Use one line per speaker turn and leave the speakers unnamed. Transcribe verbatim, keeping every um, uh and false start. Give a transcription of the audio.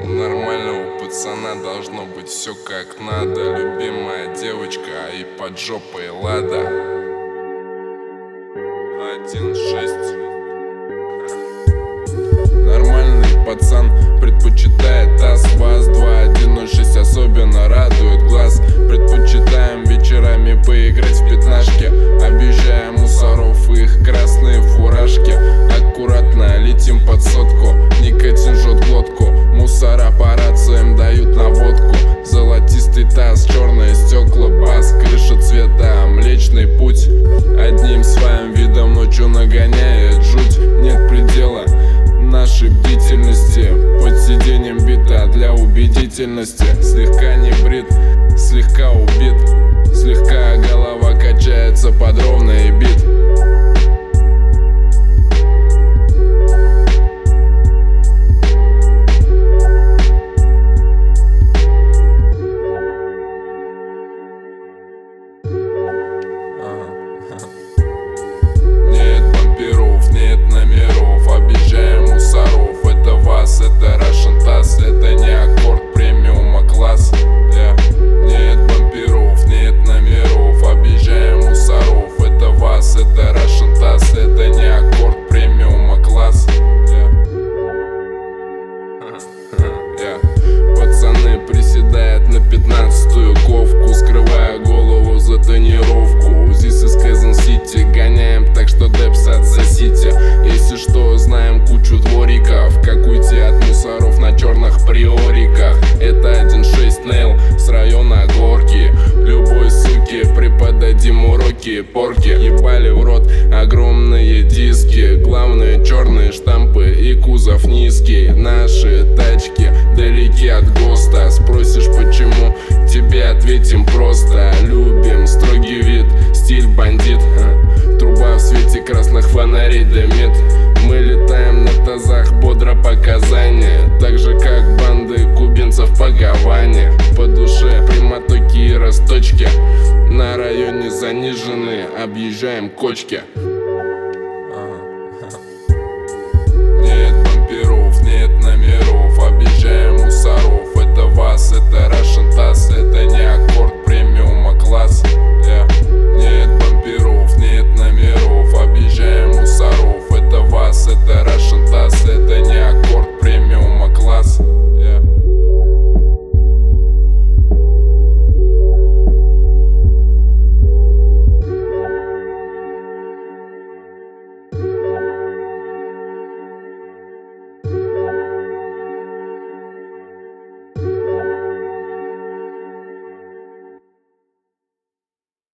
У нормального пацана должно быть все как надо. Любимая девочка и под жопой Лада. Один шесть. Нормальный пацан предпочитает АС-ВАЗ. Два один ноль шесть особенно радует глаз. Предпочитаем вечерами поиграть в пятнашки, объезжая мусоров и их красные фуражки. Аккуратно летим под сотку, никотин жжет глотку. Мусора по рациям дают наводку. Золотистый таз, черные стекла, бас, крыша цвета Млечный Путь. Одним своим видом ночью нагоняет жуть. Нет предела нашей бдительности. Под сиденьем бита для убедительности. Слегка не брит, слегка убит, слегка голова качается под ровный бит. Нет бамперов, нет номеров, объезжаем мусоров. Это ВАЗ, это Russian таз, это не аккорд премиума класс. yeah. Нет бамперов, нет номеров, объезжаем мусоров. Это ВАЗ, это Russian таз, это не аккорд премиума класс. yeah. yeah. Пацаны приседают на пятнадцатую ковку, скрывая голову за тонировку. This is Kansas City, гоняем так, что депс отсосите. Если что, знаем кучу двориков, как уйти от мусоров на черных приориках. Это один шесть Нейл с района Горки. Любой суки преподадим уроки порки. Ебали в рот огромные диски, главные черные штампы и кузов низкий. Наши тачки далеки от ГОСТа. Спросишь почему, тебе ответим просто. Любим строгий вид, стиль бандит. Труба в свете красных фонарей дымит. Мы летаем на тазах, бодро показания. Так же как банды кубинцев по Гаване. По душе прямотоки и росточки. На районе заниженные, объезжаем кочки.